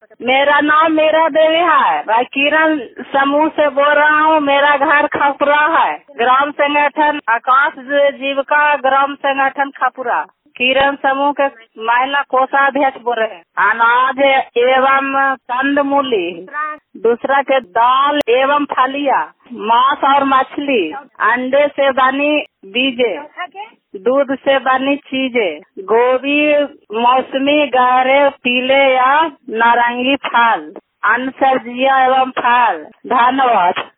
मेरा नाम मीरा देवी है। मैं किरण समूह से बोल रहा हूँ। मेरा घर खपुरा है। ग्राम संगठन आकाश जीविका ग्राम संगठन खपुरा। किरण समूह के महिला कोषाध्यक्ष बोल रहे हैं। अनाज एवं कंद मूली, दूसरा के दाल एवं फलिया, मांस और मछली, अंडे से बनी बीजे, दूध से बनी चीजें, गोभी, मौसमी गहरे पीले या नारंगी फल, अन्य सब्जियां एवं फल। धन्यवाद।